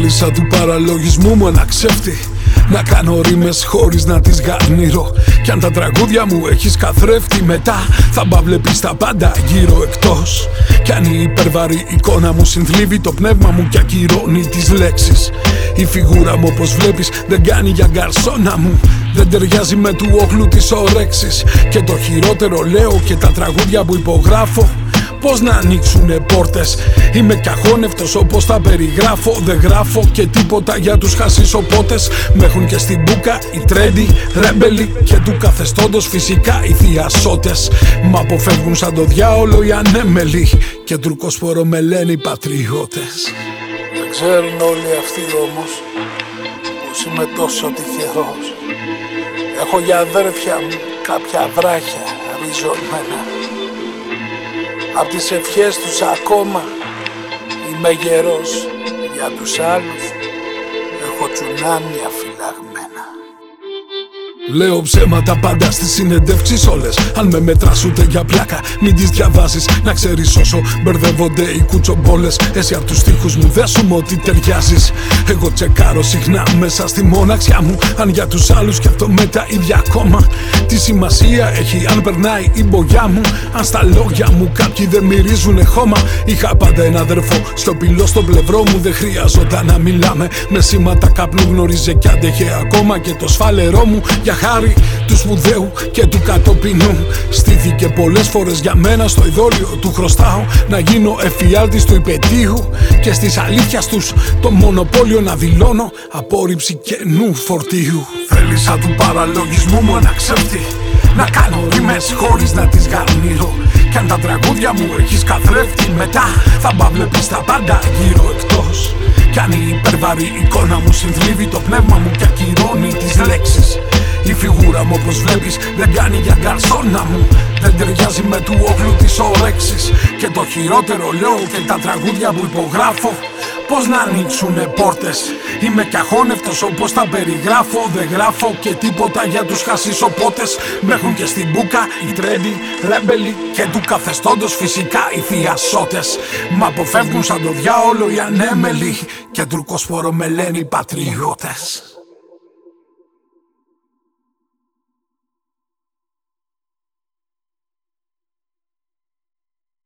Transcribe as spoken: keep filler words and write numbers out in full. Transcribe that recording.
Θέλησα του παραλογισμού μου ένα ξέφτη, να κάνω ρήμες χωρίς να τις γαρνίρω. Κι αν τα τραγούδια μου έχεις καθρέφτη, μετά θα μπα βλέπεις τα πάντα γύρω εκτός. Κι αν η υπερβαρή εικόνα μου συνθλίβει το πνεύμα μου και ακυρώνει τις λέξεις, η φιγούρα μου όπως βλέπεις δεν κάνει για γκαρσόνα μου, δεν ταιριάζει με του όχλου της όρεξης. Και το χειρότερο λέω, και τα τραγούδια που υπογράφω, πώς να ανοίξουνε πόρτες. Είμαι καχώνευτος όπως τα περιγράφω. Δεν γράφω και τίποτα για τους χασισοπότες. Μ' έχουν και στην μπούκα οι τρέντι, ρέμπελοι και του καθεστώντος φυσικά οι θειασότες. Μ' αποφεύγουν σαν το διάολο οι ανέμελοι και τουρκοσπορο με λένε οι πατριώτες. Δεν ξέρουν όλοι αυτοί όμως πως είμαι τόσο τυχερός. Έχω για αδέρφια μου κάποια βράχια ριζωμένα. Απ' τις ευχές τους ακόμα είμαι γερός. Για τους άλλους έχω τσουνάμια φυλαγμένα. Λέω ψέματα πάντα στις συνεντεύξεις όλες. Αν με μετράς ούτε για πλάκα μην τις διαβάζεις. Να ξέρεις όσο μπερδεύονται οι κουτσομπόλες. Εσύ απ' τους στίχους μου δέσουμε ότι ταιριάζεις. Εγώ τσεκάρω συχνά μέσα στη μοναξιά μου αν για τους άλλους σκέφτομαι τα ίδια ακόμα. Τι σημασία έχει αν περνάει η μπογιά μου, αν στα λόγια μου κάποιοι δεν μυρίζουνε χώμα. Είχα πάντα ένα αδερφό σιωπηλό στο πλευρό μου. Δεν χρειαζόταν να μιλάμε, με σήματα καπνού γνώριζε κι άντεχε ακόμα. Και το σφάλερό μου για χάρη του σπουδαίου και του κατοπινού στήθηκε πολλές φορές για μένα στο ειδόλιο του. Χρωστάω να γίνω εφιάλτης του υπετίου και στις αλήθειας τους το μονοπόλιο να δηλώνω απόρριψη καινού φορτίου. Θέλησα του παραλογισμού μου ένα ξέφτη, να κάνω ρήμες χωρίς να τις γαρνίρω. Κι αν τα τραγούδια μου έχεις καθρέφτη, μετά θα μπα βλέπεις τα πάντα γύρω εκτός. Κι αν η υπερβαρή εικόνα μου συνθλίβει το πνεύμα μου και ακυρώνει τις λέξεις, η φιγούρα μου όπως βλέπεις δεν κάνει για γκαρσόνα μου, δεν ταιριάζει με του όχλου της όρεξης. Και το χειρότερο λέω, και τα τραγούδια που υπογράφω, πώς να ανοίξουνε πόρτες. Είμαι καχώνευτος όπως τα περιγράφω. Δεν γράφω και τίποτα για τους χασισοπότες. Μ' έχουν και στην μπούκα οι τρέντι, ρέμπελοι και του καθεστώντος φυσικά οι θειασότες. Μ' αποφεύγουν σαν το διάολο οι ανέμελοι και τουρκοσπορο με λένε οι πατριώτες.